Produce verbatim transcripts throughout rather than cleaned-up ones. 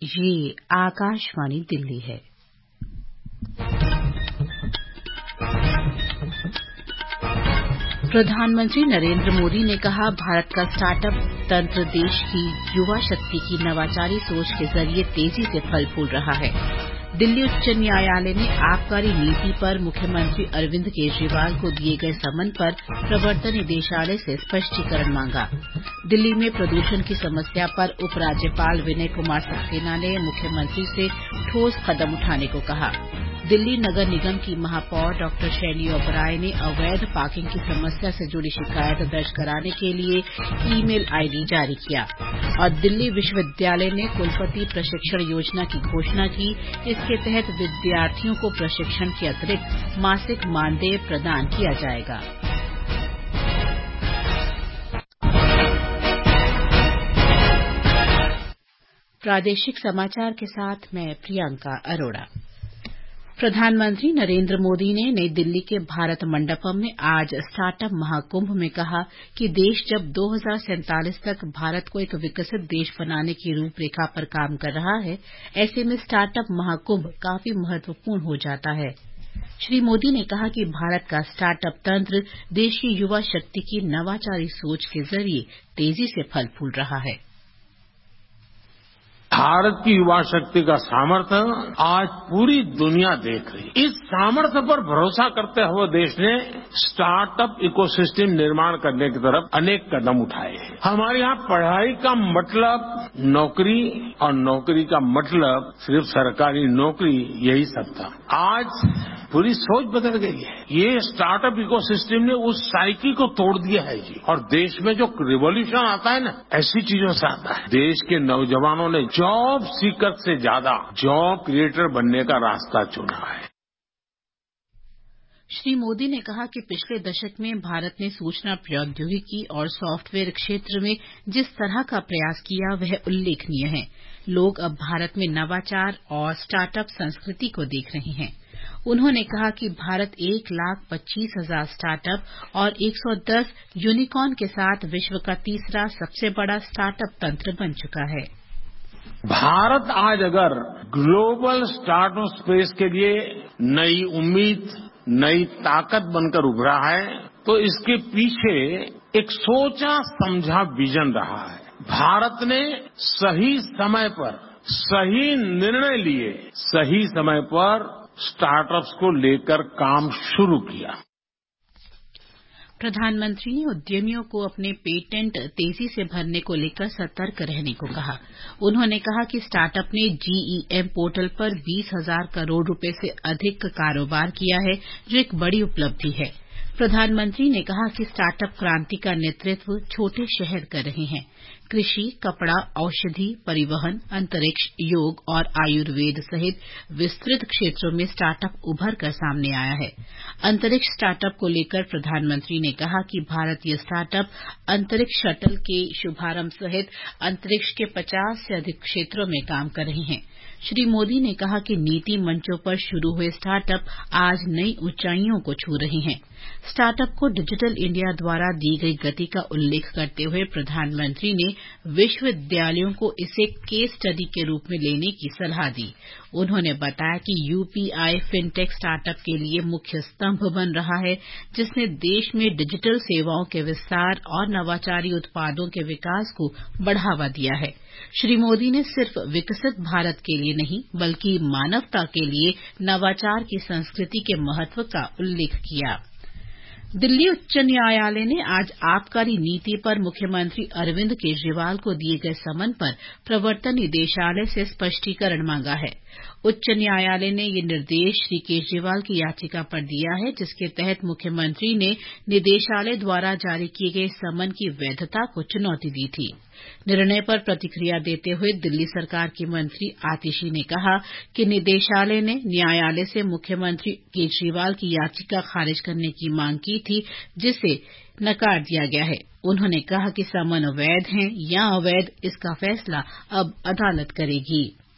ये आकाशवाणी दिल्ली है। प्रधानमंत्री नरेंद्र मोदी ने कहा, भारत का स्टार्टअप तंत्र देश की युवा शक्ति की नवाचारी सोच के जरिए तेजी से फल फूल रहा है। दिल्ली उच्च न्यायालय ने आबकारी नीति पर मुख्यमंत्री अरविंद केजरीवाल को दिए गए समन पर प्रवर्तन निदेशालय से स्पष्टीकरण मांगा। दिल्ली में प्रदूषण की समस्या पर उपराज्यपाल विनय कुमार सक्सेना ने मुख्यमंत्री से ठोस कदम उठाने को कहा। दिल्ली नगर निगम की महापौर डॉ शैली ओबराय ने अवैध पार्किंग की समस्या से जुड़ी शिकायत दर्ज कराने के लिए ईमेल आईडी जारी किया। और दिल्ली विश्वविद्यालय ने कुलपति प्रशिक्षण योजना की घोषणा की। इसके तहत विद्यार्थियों को प्रशिक्षण के अतिरिक्त मासिक मानदेय प्रदान किया जाएगा। प्रादेशिक समाचार के साथ मैं प्रियंका अरोड़ा। प्रधानमंत्री नरेंद्र मोदी ने नई दिल्ली के भारत मंडपम में आज स्टार्टअप महाकुंभ में कहा कि देश जब दो हज़ार सैंतालीस तक भारत को एक विकसित देश बनाने की रूपरेखा पर काम कर रहा है, ऐसे में स्टार्टअप महाकुंभ काफी महत्वपूर्ण हो जाता है। श्री मोदी ने कहा कि भारत का स्टार्टअप तंत्र देश की युवा शक्ति की नवाचारी सोच के जरिए तेजी से फल फूल रहा है। भारत की युवा शक्ति का सामर्थ्य आज पूरी दुनिया देख रही है। इस सामर्थ्य पर भरोसा करते हुए देश ने स्टार्टअप इकोसिस्टम निर्माण करने की तरफ अनेक कदम उठाए हैं। हमारे यहाँ पढ़ाई का मतलब नौकरी और नौकरी का मतलब सिर्फ सरकारी नौकरी, यही सब था। आज पूरी सोच बदल गई है। ये स्टार्टअप इकोसिस्टम ने उस साइकिल को तोड़ दिया है जी। और देश में जो रिवॉल्यूशन आता है ना, ऐसी चीजों से आता है। देश के नौजवानों ने जॉब सीकर से ज्यादा जॉब क्रिएटर बनने का रास्ता चुना है। श्री मोदी ने कहा कि पिछले दशक में भारत ने सूचना प्रौद्योगिकी और सॉफ्टवेयर क्षेत्र में जिस तरह का प्रयास किया, वह उल्लेखनीय है। लोग अब भारत में नवाचार और स्टार्टअप संस्कृति को देख रहे हैं। उन्होंने कहा कि भारत एक लाख पच्चीस हजार स्टार्टअप और एक सौ दस यूनिकॉर्न के साथ विश्व का तीसरा सबसे बड़ा स्टार्टअप तंत्र बन चुका है। भारत आज अगर ग्लोबल स्टार्टअप स्पेस के लिए नई उम्मीद, नई ताकत बनकर उभरा है, तो इसके पीछे एक सोचा समझा विजन रहा है। भारत ने सही समय पर सही निर्णय लिए, सही समय पर स्टार्टअप्स को लेकर काम शुरू किया। प्रधानमंत्री ने उद्यमियों को अपने पेटेंट तेजी से भरने को लेकर सतर्क रहने को कहा। उन्होंने कहा कि स्टार्टअप ने जीईएम पोर्टल पर बीस हजार करोड़ रुपए से अधिक का कारोबार किया है, जो एक बड़ी उपलब्धि है। प्रधानमंत्री ने कहा कि स्टार्टअप क्रांति का नेतृत्व छोटे शहर कर रहे हैं। कृषि, कपड़ा, औषधि, परिवहन, अंतरिक्ष, योग और आयुर्वेद सहित विस्तृत क्षेत्रों में स्टार्टअप उभर कर सामने आया है। अंतरिक्ष स्टार्टअप को लेकर प्रधानमंत्री ने कहा कि भारतीय स्टार्टअप अंतरिक्ष शटल के शुभारंभ सहित अंतरिक्ष के पचास से अधिक क्षेत्रों में काम कर रहे हैं। श्री मोदी ने कहा कि नीति मंचों पर शुरू हुए स्टार्टअप आज नई ऊंचाइयों को छू रहे हैं। स्टार्टअप को डिजिटल इंडिया द्वारा दी गई गति का उल्लेख करते हुए प्रधानमंत्री ने विश्वविद्यालयों को इसे केस स्टडी के रूप में लेने की सलाह दी। उन्होंने बताया कि यूपीआई फिनटेक स्टार्टअप के लिए मुख्य स्तंभ बन रहा है, जिसने देश में डिजिटल सेवाओं के विस्तार और नवाचारी उत्पादों के विकास को बढ़ावा दिया है। श्री मोदी ने सिर्फ विकसित भारत के लिए नहीं, बल्कि मानवता के लिए नवाचार की संस्कृति के महत्व का उल्लेख किया। दिल्ली उच्च न्यायालय ने आज आबकारी नीति पर मुख्यमंत्री अरविंद केजरीवाल को दिए गए समन पर प्रवर्तन निदेशालय से स्पष्टीकरण मांगा है। उच्च न्यायालय ने ये निर्देश श्री केजरीवाल की याचिका पर दिया है, जिसके तहत मुख्यमंत्री ने निदेशालय द्वारा जारी किए गए समन की वैधता को चुनौती दी थी। निर्णय पर प्रतिक्रिया देते हुए दिल्ली सरकार की मंत्री आतिशी ने कहा कि निदेशालय ने न्यायालय से मुख्यमंत्री केजरीवाल की याचिका खारिज करने की मांग की थी, जिसे नकार दिया गया है। उन्होंने कहा कि समन वैध हैं या अवैध, इसका फैसला अब अदालत करेगी।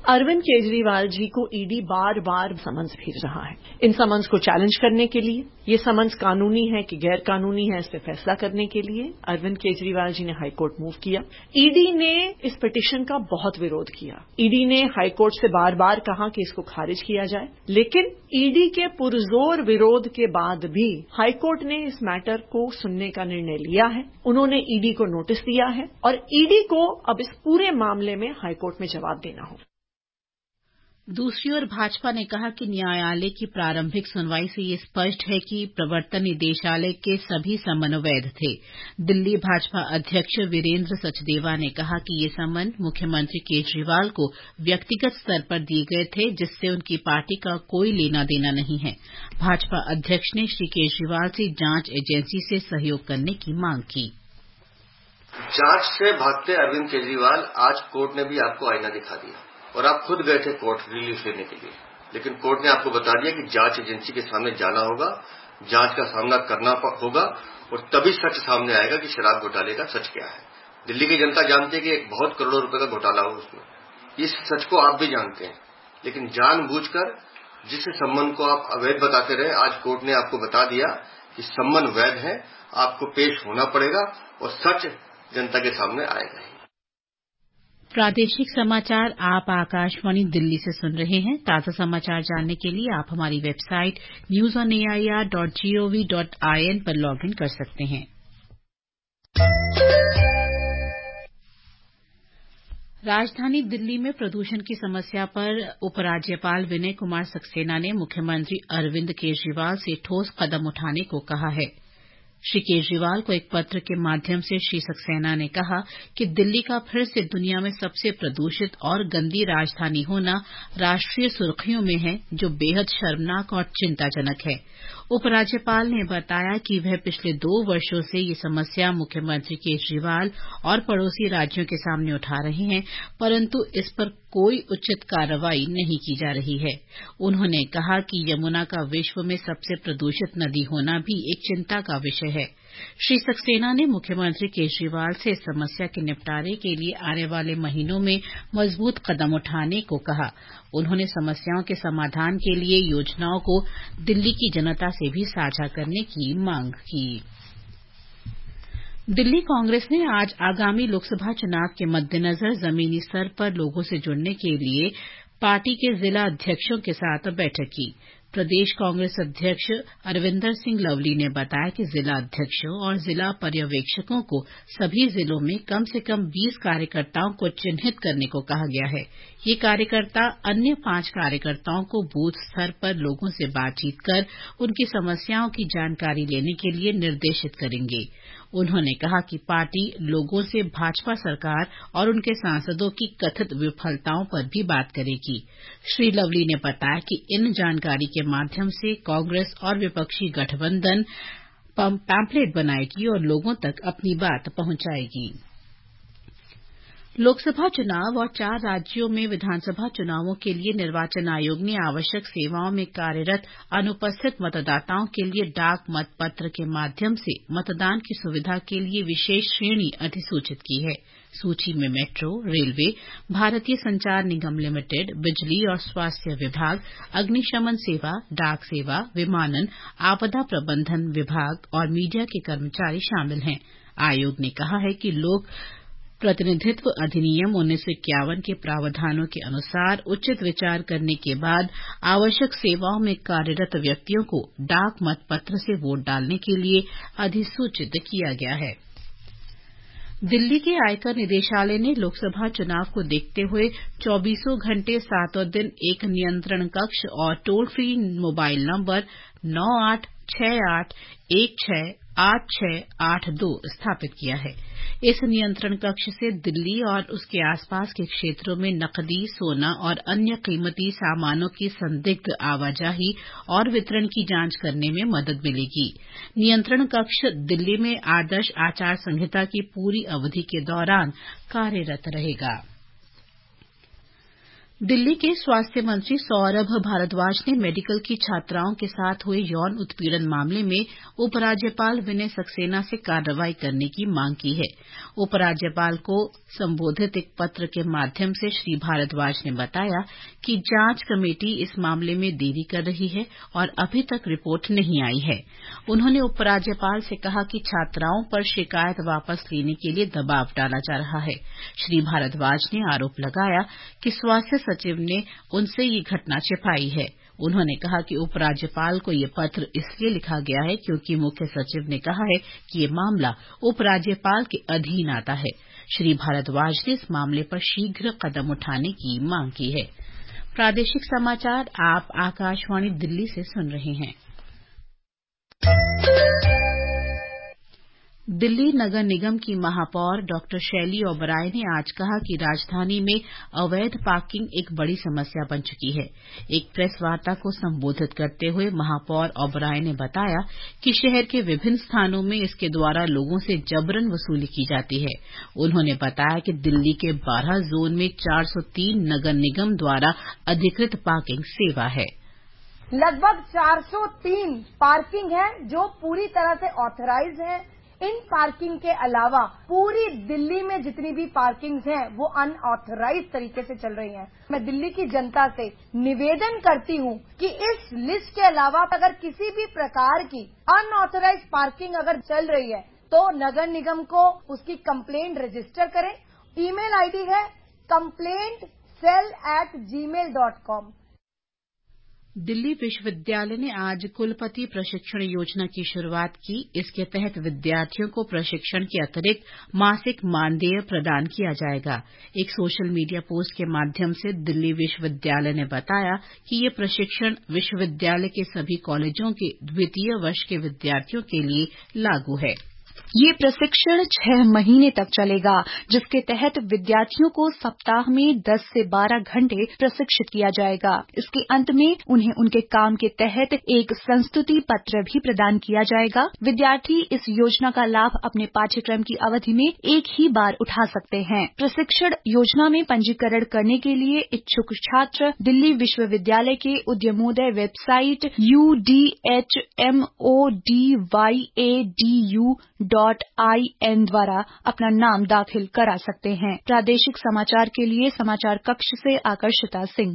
अरविंद केजरीवाल जी को ईडी बार बार समन्स भेज रहा है। इन समन्स को चैलेंज करने के लिए, ये समन्स कानूनी है कि गैर कानूनी है, इस पे फैसला करने के लिए अरविंद केजरीवाल जी ने हाईकोर्ट मूव किया। ईडी ने इस पिटीशन का बहुत विरोध किया। ईडी ने हाईकोर्ट से बार बार कहा कि इसको खारिज किया जाए, लेकिन ईडी के पुरजोर विरोध के बाद भी हाईकोर्ट ने इस मैटर को सुनने का निर्णय लिया है। उन्होंने ईडी को नोटिस दिया है और ईडी को अब इस पूरे मामले में हाईकोर्ट में जवाब देना होगा। दूसरी ओर भाजपा ने कहा कि न्यायालय की प्रारंभिक सुनवाई से ये स्पष्ट है कि प्रवर्तन निदेशालय के सभी समन वैध थे। दिल्ली भाजपा अध्यक्ष वीरेंद्र सचदेवा ने कहा कि ये समन मुख्यमंत्री केजरीवाल को व्यक्तिगत स्तर पर दिए गए थे, जिससे उनकी पार्टी का कोई लेना देना नहीं है। भाजपा अध्यक्ष ने श्री केजरीवाल से जांच एजेंसी से सहयोग करने की मांग की। जांच से भागते अरविंद केजरीवाल आज कोर्ट ने भी आपको आईना दिखा दिया और आप खुद गए थे कोर्ट रिलीफ लेने के लिए, लेकिन कोर्ट ने आपको बता दिया कि जांच एजेंसी के सामने जाना होगा, जांच का सामना करना होगा और तभी सच सामने आएगा कि शराब घोटाले का सच क्या है। दिल्ली की जनता जानती है कि एक बहुत करोड़ों रुपए का घोटाला हो उसमें। इस सच को आप भी जानते हैं, लेकिन जानबूझकर जिस सम्मन को आप अवैध बताते रहे, आज कोर्ट ने आपको बता दिया कि सम्मन वैध है, आपको पेश होना पड़ेगा और सच जनता के सामने आएगा ही। प्रादेशिक समाचार आप आकाशवाणी दिल्ली से सुन रहे हैं। ताजा समाचार जानने के लिए आप हमारी website news on A I R dot G O V dot I N पर लॉग इन कर सकते हैं। राजधानी दिल्ली में प्रदूषण की समस्या पर उपराज्यपाल विनय कुमार सक्सेना ने मुख्यमंत्री अरविंद केजरीवाल से ठोस कदम उठाने को कहा है। श्री केजरीवाल को एक पत्र के माध्यम से श्री सक्सेना ने कहा कि दिल्ली का फिर से दुनिया में सबसे प्रदूषित और गंदी राजधानी होना राष्ट्रीय सुर्खियों में है, जो बेहद शर्मनाक और चिंताजनक है। उपराज्यपाल ने बताया कि वह पिछले दो वर्षों से ये समस्या मुख्यमंत्री केजरीवाल और पड़ोसी राज्यों के सामने उठा रहे हैं, परंतु इस पर कोई उचित कार्रवाई नहीं की जा रही है। उन्होंने कहा कि यमुना का विश्व में सबसे प्रदूषित नदी होना भी एक चिंता का विषय है। श्री सक्सेना ने मुख्यमंत्री केजरीवाल से इस समस्या के निपटारे के लिए आने वाले महीनों में मजबूत कदम उठाने को कहा। उन्होंने समस्याओं के समाधान के लिए योजनाओं को दिल्ली की जनता से भी साझा करने की मांग की। दिल्ली कांग्रेस ने आज आगामी लोकसभा चुनाव के मद्देनजर जमीनी स्तर पर लोगों से जुड़ने के लिए पार्टी के जिला अध्यक्षों के साथ बैठक की। प्रदेश कांग्रेस अध्यक्ष अरविंदर सिंह लवली ने बताया कि जिला अध्यक्षों और जिला पर्यवेक्षकों को सभी जिलों में कम से कम बीस कार्यकर्ताओं को चिन्हित करने को कहा गया है। ये कार्यकर्ता अन्य पांच कार्यकर्ताओं को बूथ स्तर पर लोगों से बातचीत कर उनकी समस्याओं की जानकारी लेने के लिए निर्देशित करेंगे। उन्होंने कहा कि पार्टी लोगों से भाजपा सरकार और उनके सांसदों की कथित विफलताओं पर भी बात करेगी। श्री लवली ने बताया कि इन जानकारी के माध्यम से कांग्रेस और विपक्षी गठबंधन पैम्पलेट बनाएगी और लोगों तक अपनी बात पहुंचाएगी। लोकसभा चुनाव और चार राज्यों में विधानसभा चुनावों के लिए निर्वाचन आयोग ने आवश्यक सेवाओं में कार्यरत अनुपस्थित मतदाताओं के लिए डाक मतपत्र के माध्यम से मतदान की सुविधा के लिए विशेष श्रेणी अधिसूचित की है। सूची में मेट्रो, रेलवे, भारतीय संचार निगम लिमिटेड, बिजली और स्वास्थ्य विभाग, अग्निशमन सेवा, डाक सेवा, विमानन, आपदा प्रबंधन विभाग और मीडिया के कर्मचारी शामिल हैं। आयोग ने कहा है कि लोक प्रतिनिधित्व अधिनियम उन्नीस सौ इक्यावन के प्रावधानों के अनुसार उचित विचार करने के बाद आवश्यक सेवाओं में कार्यरत व्यक्तियों को डाक मतपत्र से वोट डालने के लिए अधिसूचित किया गया है। दिल्ली के आयकर निदेशालय ने लोकसभा चुनाव को देखते हुए चौबीसों घंटे सातों दिन एक नियंत्रण कक्ष और टोल फ्री मोबाइल नंबर नौ आठ छह आठ एक छह आठ छह आठ दो स्थापित किया है। इस नियंत्रण कक्ष से दिल्ली और उसके आसपास के क्षेत्रों में नकदी, सोना और अन्य कीमती सामानों की संदिग्ध आवाजाही और वितरण की जांच करने में मदद मिलेगी। नियंत्रण कक्ष दिल्ली में आदर्श आचार संहिता की पूरी अवधि के दौरान कार्यरत रहेगा। दिल्ली के स्वास्थ्य मंत्री सौरभ भारद्वाज ने मेडिकल की छात्राओं के साथ हुए यौन उत्पीड़न मामले में उपराज्यपाल विनय सक्सेना से कार्रवाई करने की मांग की है। उपराज्यपाल को संबोधित एक पत्र के माध्यम से श्री भारद्वाज ने बताया कि जांच कमेटी इस मामले में देरी कर रही है और अभी तक रिपोर्ट नहीं आई है। उन्होंने उपराज्यपाल से कहा कि छात्राओं पर शिकायत वापस लेने के लिए दबाव डाला जा रहा है। श्री भारद्वाज ने आरोप लगाया कि स्वास्थ्य सचिव ने उनसे ये घटना छिपाई है। उन्होंने कहा कि उपराज्यपाल को ये पत्र इसलिए लिखा गया है क्योंकि मुख्य सचिव ने कहा है कि ये मामला उपराज्यपाल के अधीन आता है। श्री भारद्वाज ने इस मामले पर शीघ्र कदम उठाने की मांग की है। प्रादेशिक समाचार आप आकाशवाणी दिल्ली से सुन रहे हैं। दिल्ली नगर निगम की महापौर डॉक्टर शैली ओबराय ने आज कहा कि राजधानी में अवैध पार्किंग एक बड़ी समस्या बन चुकी है। एक प्रेस वार्ता को संबोधित करते हुए महापौर ओबराय ने बताया कि शहर के विभिन्न स्थानों में इसके द्वारा लोगों से जबरन वसूली की जाती है। उन्होंने बताया कि दिल्ली के बारह जोन में चार सौ तीन नगर निगम द्वारा अधिकृत पार्किंग सेवा है। लगभग चार सौ तीन पार्किंग है जो पूरी तरह से ऑथराइज है। इन पार्किंग के अलावा पूरी दिल्ली में जितनी भी पार्किंग्स हैं वो अनऑथराइज तरीके से चल रही हैं। मैं दिल्ली की जनता से निवेदन करती हूं कि इस लिस्ट के अलावा अगर किसी भी प्रकार की अनऑथराइज पार्किंग अगर चल रही है तो नगर निगम को उसकी कंप्लेंट रजिस्टर करें। ईमेल आईडी है complaint cell at gmail dot com. Delhi विश्वविद्यालय ने आज कुलपति प्रशिक्षण योजना की शुरूआत की। इसके तहत विद्यार्थियों को प्रशिक्षण के अतिरिक्त मासिक मानदेय प्रदान किया जाएगा। एक सोशल मीडिया पोस्ट के माध्यम से दिल्ली विश्वविद्यालय ने बताया कि ये प्रशिक्षण विश्वविद्यालय के सभी कॉलेजों के द्वितीय वर्ष के विद्यार्थियों के लिए लागू है। ये प्रशिक्षण छह महीने तक चलेगा, जिसके तहत विद्यार्थियों को सप्ताह में दस से बारह घंटे प्रशिक्षित किया जाएगा। इसके अंत में उन्हें उनके काम के तहत एक संस्तुति पत्र भी प्रदान किया जाएगा। विद्यार्थी इस योजना का लाभ अपने पाठ्यक्रम की अवधि में एक ही बार उठा सकते हैं। प्रशिक्षण योजना में पंजीकरण करने के लिए इच्छुक छात्र दिल्ली विश्वविद्यालय के Udyamodaya website U D H M O D Y A D U dot I N द्वारा अपना नाम दाखिल करा सकते हैं। प्रादेशिक समाचार के लिए समाचार कक्ष से आकर्षिता सिंह।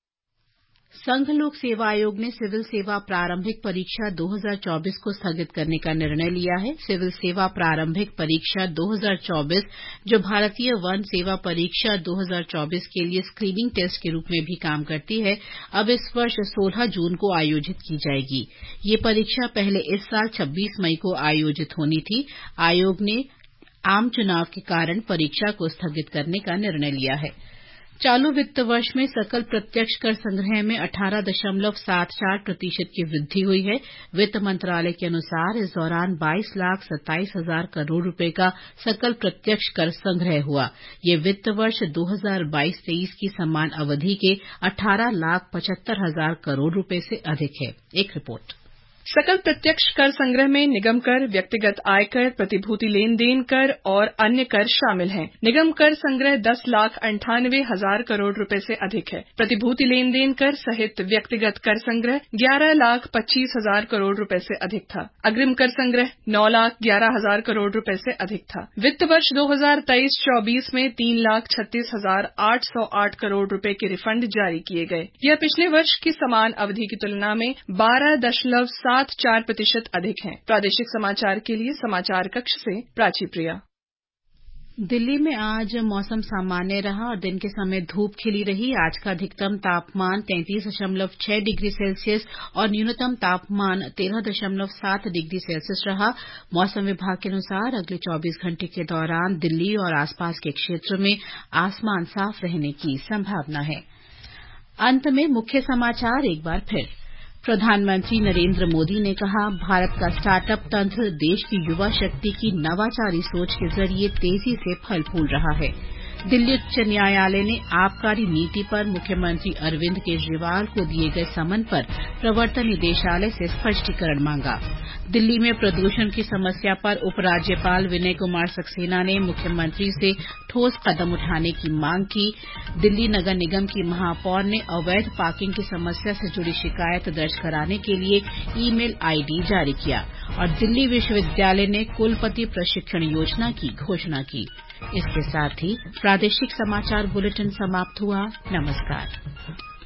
संघ लोक सेवा आयोग ने सिविल सेवा प्रारंभिक परीक्षा दो हज़ार चौबीस को स्थगित करने का निर्णय लिया है। सिविल सेवा प्रारंभिक परीक्षा दो हज़ार चौबीस, जो भारतीय वन सेवा परीक्षा दो हज़ार चौबीस के लिए स्क्रीनिंग टेस्ट के रूप में भी काम करती है, अब इस वर्ष सोलह जून को आयोजित की जाएगी। ये परीक्षा पहले इस साल छब्बीस मई को आयोजित होनी थी। आयोग ने आम चुनाव के कारण परीक्षा को स्थगित करने का निर्णय लिया है। चालू वित्त वर्ष में सकल प्रत्यक्ष कर संग्रह में अठारह दशमलव सात चार प्रतिशत की वृद्धि हुई है। वित्त मंत्रालय के अनुसार इस दौरान बाईस लाख सत्ताईस हजार करोड़ रुपए का सकल प्रत्यक्ष कर संग्रह हुआ। ये वित्त वर्ष दो हज़ार बाईस तेईस की समान अवधि के अठारह लाख पचहत्तर हजार करोड़ रुपए से अधिक है। एक रिपोर्ट। सकल प्रत्यक्ष कर संग्रह में निगम कर, व्यक्तिगत आयकर, प्रतिभूति लेन देन कर और अन्य कर शामिल हैं। निगम कर संग्रह दस लाख अंठानवे हजार करोड़ रुपए से अधिक है। प्रतिभूति लेन देन कर सहित व्यक्तिगत कर संग्रह ग्यारह लाख पच्चीस हजार करोड़ रुपए से अधिक था। अग्रिम कर संग्रह नौ लाख ग्यारह हजार करोड़ रुपए से अधिक था। वित्त वर्ष दो हजार तेईस चौबीस में तीन लाख छत्तीस हजार आठ सौ आठ करोड़ रुपए के रिफंड जारी किए गए। यह पिछले वर्ष की समान अवधि की तुलना में बारह दशमलव सात चार प्रतिशत अधिक है। प्रादेशिक समाचार के लिए समाचार कक्ष से प्राची प्रिया। दिल्ली में आज मौसम सामान्य रहा और दिन के समय धूप खिली रही। आज का अधिकतम तापमान तैंतीस दशमलव छह डिग्री सेल्सियस और न्यूनतम तापमान तेरह दशमलव सात डिग्री सेल्सियस रहा। मौसम विभाग के अनुसार अगले चौबीस घंटे के दौरान दिल्ली और आसपास के क्षेत्र में आसमान साफ रहने की संभावना है। अंत में मुख्य समाचार एक बार फिर। प्रधानमंत्री नरेंद्र मोदी ने कहा, भारत का स्टार्टअप तंत्र देश की युवा शक्ति की नवाचारी सोच के जरिए तेजी से फल फूल रहा है। दिल्ली उच्च न्यायालय ने आबकारी नीति पर मुख्यमंत्री अरविंद केजरीवाल को दिए गए समन पर प्रवर्तन निदेशालय से स्पष्टीकरण मांगा। दिल्ली में प्रदूषण की समस्या पर उपराज्यपाल विनय कुमार सक्सेना ने मुख्यमंत्री से ठोस कदम उठाने की मांग की। दिल्ली नगर निगम की महापौर ने अवैध पार्किंग की समस्या से जुड़ी शिकायत दर्ज कराने के लिए ईमेल आईडी जारी किया और दिल्ली विश्वविद्यालय ने कुलपति प्रशिक्षण योजना की घोषणा की। इसके साथ ही प्रादेशिक समाचार बुलेटिन समाप्त हुआ। नमस्कार।